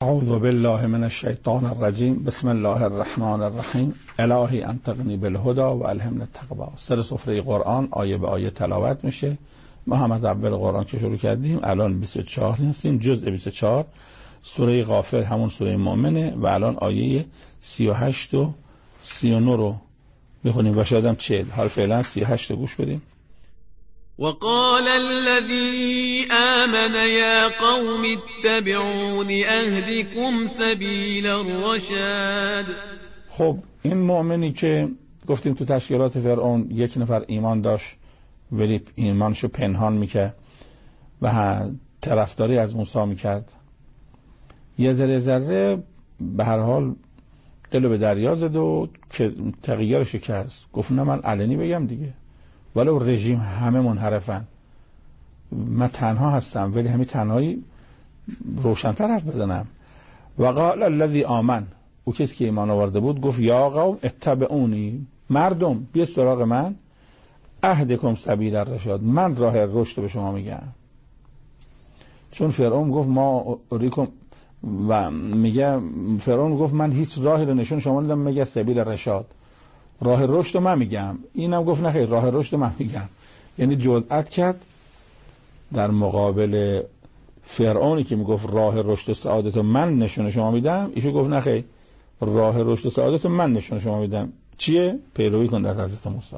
اعوذ بالله من الشیطان الرجیم. بسم الله الرحمن الرحیم. الهی انطقنی بالهدی و الهمنی التقوی. سر سفره قرآن آیه به آیه تلاوت میشه. ما هم از اول قرآن که شروع کردیم الان 24 هستیم، جزء 24 سوره غافر، همون سوره مؤمنه و الان آیه 38 و 39 رو میخونیم و شاید هم 40. حال فعلا 38 گوش بدیم. وقال الذي آمن يا قوم اتبعون اهدكم سبيل الرشاد. خب این مؤمنی که گفتیم تو تشکیلات فرعون یک نفر ایمان داشت ولی ایمانشو پنهان میکرد و طرفداری از موسی میکرد، یه ذره به هر حال دلو به دریا زد و که تغییر شکست. گفت نه من علنی بگم دیگه، ولو رژیم همه منحرفن، من تنها هستم ولی همین تنهایی روشن‌تر حرف بزنم. و قال الذی آمن، او کسی که ایمان آورده بود گفت یا قوم اتبعونی، مردم بیا سراغ من، اهدکم سبیل الرشاد، من راه رشد به شما میگم. چون فرعون گفت ما اریکم و میگه فرعون گفت من هیچ راهی رو نشون شما ندادم مگر سبیل الرشاد، راه رشد رو من میگم. اینم گفت نه خیر، راه رشد رو من میگم. یعنی جرأت کرد در مقابل فرعونی که میگفت راه رشد و سعادت رو من نشون شما میدم، ایشو گفت نه خیر، راه رشد و سعادت رو من نشون شما میدم. چیه؟ پیروی کن از حضرت موسی.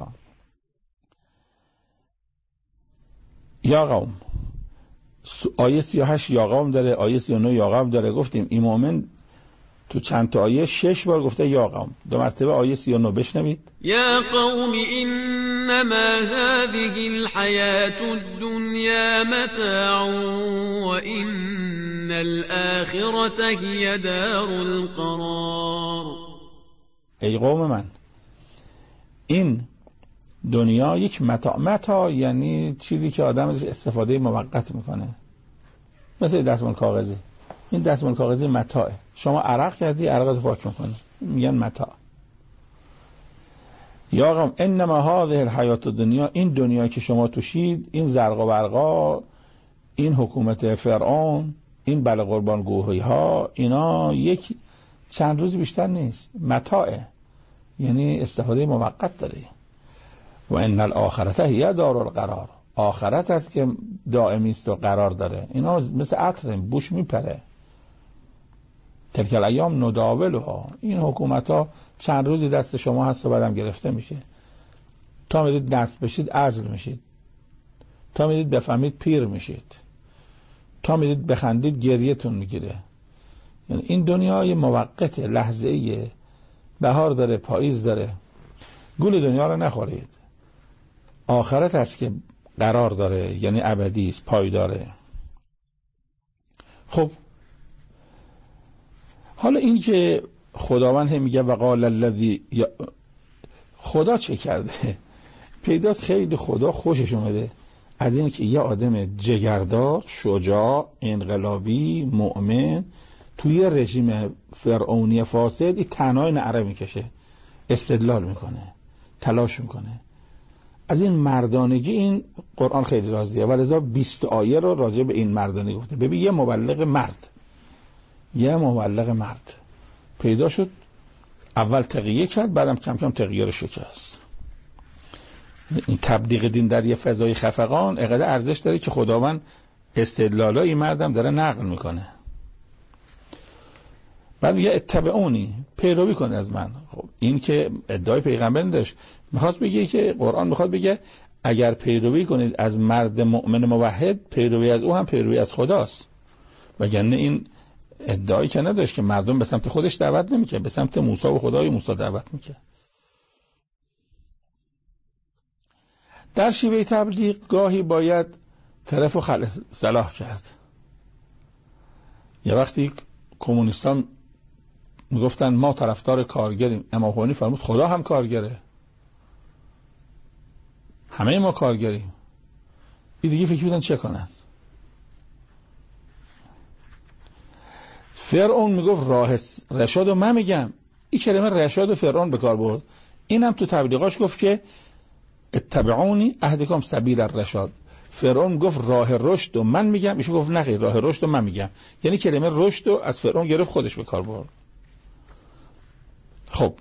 یا قوم، آیه 38 یا قوم داره، آیه 39 یا قوم داره. گفتیم این مومن تو چند تا آیه 6 بار گفته یا قوم. دو مرتبه آیه 39 بشنوید. یا قوم انما هذه الحیاة الدنیا متاع و ان الاخرة هی دار القرار. ای قوم من، این دنیا یک متاع یعنی چیزی که آدم ازش استفاده موقت میکنه، مثل دستمال کاغذی. این دستمال کاغذی متاعه، شما عرق کردی عرقت پاک میکنی، میگن متاع. یا قوم انما هذه الحیات الدنیا، این دنیا که شما توشید، این زرق و برقا، این حکومت فرعون، این بله قربان گوهی ها، اینا یک چند روز بیشتر نیست، متاعه یعنی استفاده موقت داره. و ان الاخرته هی دار القرار، آخرت است که دائمی است و قرار داره. اینا مثل عطر بوش میپره. تلک الایام نداولها، این حکومت ها چند روزی دست شما هست و بعدم گرفته میشه. تا میدید دست بشید عزل میشید، تا میدید بفهمید پیر میشید، تا میدید بخندید گریهتون میگیره. یعنی این دنیای موقت لحظه‌ایه، بهار داره پاییز داره. گول دنیا رو نخورید. آخرت هست که قرار داره، یعنی ابدی است، پایداره. خب حالا این که خداوند هم میگه وقال الذی، خدا چه کرده؟ پیداست خیلی خدا خوشش اومده از این که یه آدم جگردار، شجاع، انقلابی، مؤمن توی رژیم فرعونی فاسد تنهای نعره میکشه، استدلال میکنه، تلاش میکنه. از این مردانگی این قرآن خیلی راضیه و لذا 20 آیه رو راجع به این مردانگی گفته. ببین یه مبلغ مرد پیدا شد، اول تقیه کرد، بعدم کم کم تقیه رو شکست. این تبلیغ دین در یه فضای خفقان اینقدر ارزش داره که خداوند استدلالای این مردم داره نقل میکنه. بعد میگه اتبعونی، پیروی کن از من. خب این که ادعای پیغمبر داشت، میخواست بگه که قرآن میخواد بگه اگر پیروی کنید از مرد مؤمن موحد، پیروی از او هم پیروی از خداست. وگرنه این ادعایی که نداشت که مردم به سمت خودش دعوت نمیکرد، به سمت موسی و خدای موسی دعوت میکرد. در شیوه تبلیغ گاهی باید طرف و خلق صلاح کرد. یه وقتی کمونیستان میگفتن ما طرفدار کارگریم، امام خمینی فرمود خدا هم کارگره، همه ما کارگریم. این دیگه فکر می‌کردن چه کنن. فرعون میگفت راه رشاد و من میگم، این کلمه رشاد و فرعون به کار برد. اینم تو تبلیغاش گفت که اتبعونی اهدکم سبیل الرشاد، فرعون گفت راه رشد و من میگم، ایشون گفت نه راه رشد و من میگم. یعنی کلمه رشد رو از فرعون گرفت خودش به کار برد. خب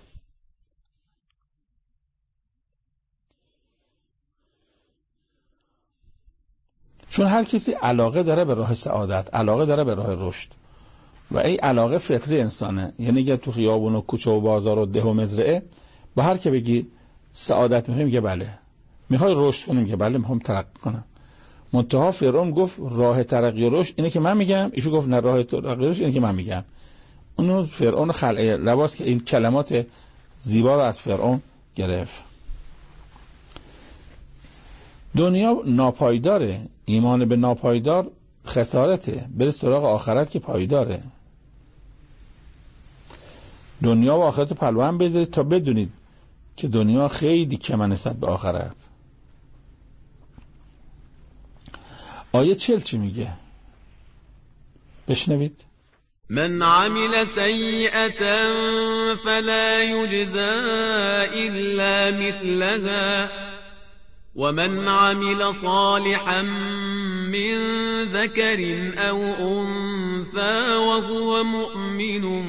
چون هر کسی علاقه داره به راه سعادت، علاقه داره به راه رشد و این علاقه فطری انسانه. یعنی اگه تو خیابون و کوچه و بازار و ده و مزرعه با هر که بگی سعادت میخوای میگه بله، میخوای رشد کنی میگه بله میخوام ترقی کنم. منتها فرعون گفت راه ترقی و رشد اینه که من میگم، ایشون گفت نه راه ترقی و رشد اینه که من میگم. اونو فرعون خلعه لباس که این کلمات زیبا رو از فرعون گرفت. دنیا ناپایداره، ایمان به ناپایدار خسارته، برید سراغ آخرت که پایداره. دنیا و آخرت پلوان بذارید تا بدونید که دنیا خیلی کمه نسبت به آخرت. آیه 40 چی میگه؟ بشنوید. من عمل سیئة فلا يجزى إلا مثلها ومن عمل صالحا من ذكر أو أنثى وهو مؤمن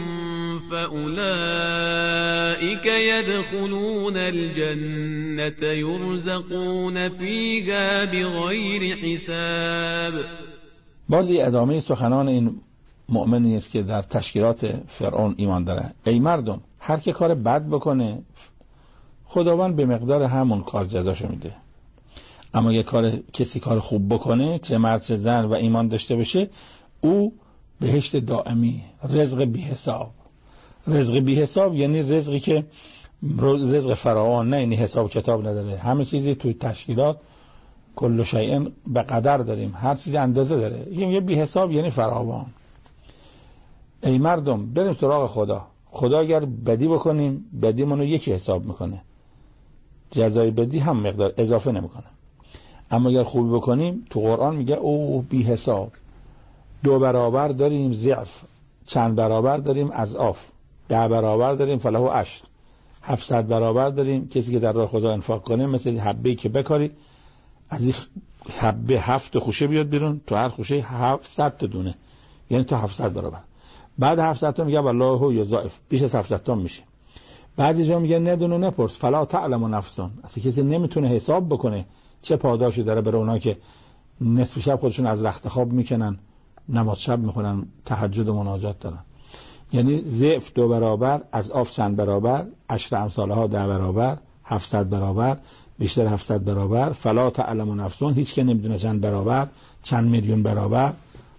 فأولئك يدخلون الجنة يرزقون فيها بغير حساب. باز ادامه سخنان این مؤمنی است که در تشکیلات فرعون ایمان داره. ای مردم، هر که کار بد بکنه خداوند به مقدار همون کار جزاشو میده. اما یه کسی کار خوب بکنه، چه مرد چه زن، و ایمان داشته باشه، او بهشت دائمی، رزق بی حساب. رزق بی حساب یعنی رزقی که رزق فراوان، نه یعنی حساب کتاب نداره. همه چیزی توی تشکیلات کل شیء به قدر داریم، هر چیزی اندازه داره. یه بی حساب یعنی فراوان. ای مردم بریم سراغ خدا. خدا اگر بدی بکنیم بدی منو یکی حساب میکنه، جزای بدی هم مقدار اضافه نمیکنه. اما اگر خوبی بکنیم تو قرآن میگه او بی حساب، 2 برابر داریم ضعف، چند برابر داریم اضعاف، 10 برابر داریم فله عشر، 700 برابر داریم. کسی که در راه خدا انفاق کنه مثل حبه‌ای که بکاری از این حبه 7 خوشه بیاد بیرون، تو هر خوشه 700 تا دونه، یعنی تو 700 برابر. بعد 700 تا میگه والله یضاعف، بیش از 700 تا میشه. بعضی جا میگه ندون و نپرس فلا تعلم نفسون، اصلا کسی نمیتونه حساب بکنه چه پاداشی داره برای اونایی که نصف شب خودشون از رخت خواب میکنن، نماز شب میخونن، تهجد و مناجات دارن. یعنی ضعف 2 برابر، اضعاف چند برابر، 10 امثالها 10 برابر، 700 برابر، بیشتر 700 برابر. فلا تعلم نفسون، هیچ که نمیدونه چند برابر، چند میلیون برابر.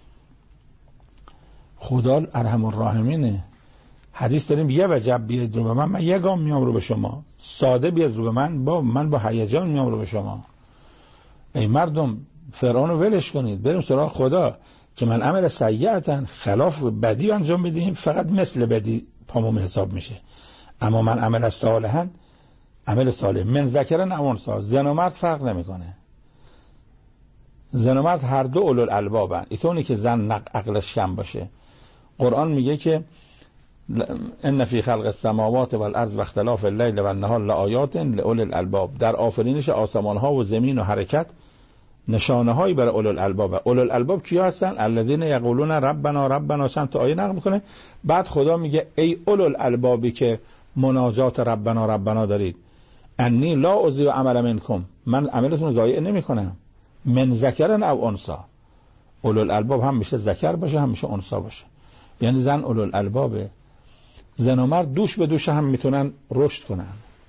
خدا ارحم الراحمینه. حدیث داریم یه وجب بیاد رو به من یه گام میام رو به شما. ساده بیاد رو به من با هیجان میام رو به شما. ای مردم فرعون رو ولش کنید، بریم سراغ خدا که من عمل سیئتا، خلاف بدی انجام بدیم فقط مثل بدی پامون حساب میشه. اما من عمل صالحا، عمل صالح، من ذکرن او انثی، زن و مرد فرق نمیکنه. زن و مرد هر دو اولو الالبابن، اینطوری که زن عقلش کم باشه. قرآن میگه که ان فی خلق السماوات والارض واختلاف اللیل والنهار لآیات لأولی الالباب، در آفرینش آسمان ها و زمین و حرکت نشانه هایی برای اولو الالباب. اولو الالباب کیا هستن؟ الذین یقولون ربنا ربنا، چند تا آیه نقل میکنه. بعد خدا میگه ای اولو الالبابی که مناجات ربنا ربنا دارید، انی لا اضیع عمل منکم، من عملتون رو ضایع نمیکنم. من ذکرن او انثی، اولو الالباب هم میشه ذکر باشه هم میشه انثی باشه، یعنی زن اولو الالبابه. زن و مرد دوش به دوش هم میتونن رشد کنن.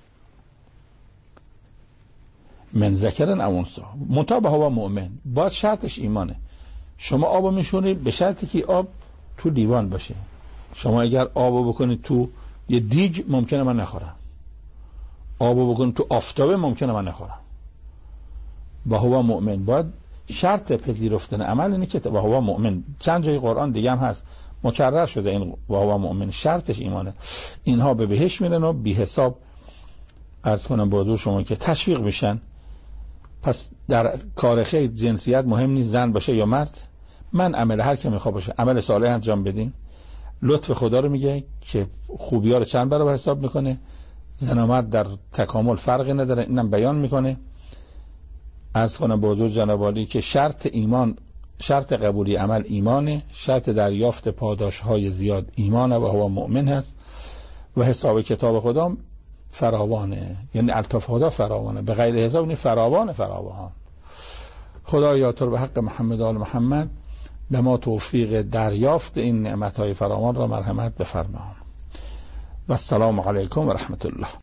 من ذکرن او انثی، مطابق هوا مؤمن، باید شرطش ایمانه. شما آبو میشونید به شرطی که آب تو لیوان باشه. شما اگر آبو بکنید تو یه دیگ ممکنه من نخورم، آبو بکنید تو آفتابه ممکنه من نخورم. با هوا مؤمن، باید شرط پذیرفتن عمل اینه که با هوا مؤمن. چند جای قرآن دیگه هم هست مکرر شده این با هوا مؤمن، شرطش ایمانه. اینها به بهشت میرن و بی حساب عرض کنم با حضور شما که تشویق میشن. پس در کار خیر جنسیت مهم نیست، زن باشه یا مرد. من عمل هر کی میخواد باشه عمل صالح انجام بدین. لطف خدا رو میگه که خوبی‌ها رو چند برابر حساب میکنه. زن و مرد در تکامل فرقی نداره، اینم بیان میکنه. عرض کنم به حضور جناب عالی که شرط قبولی عمل ایمانه، شرط دریافت پاداش‌های زیاد ایمانه و هو مؤمن هست و حساب کتاب خدا فراوانه، یعنی الطاف خدا فراوانه، به غیر حساب این فراوان. خدایا تو به حق محمد آل محمد به ما توفیق دریافت این نعمت‌های فراوان را مرحمت بفرما. و السلام علیکم و رحمت الله.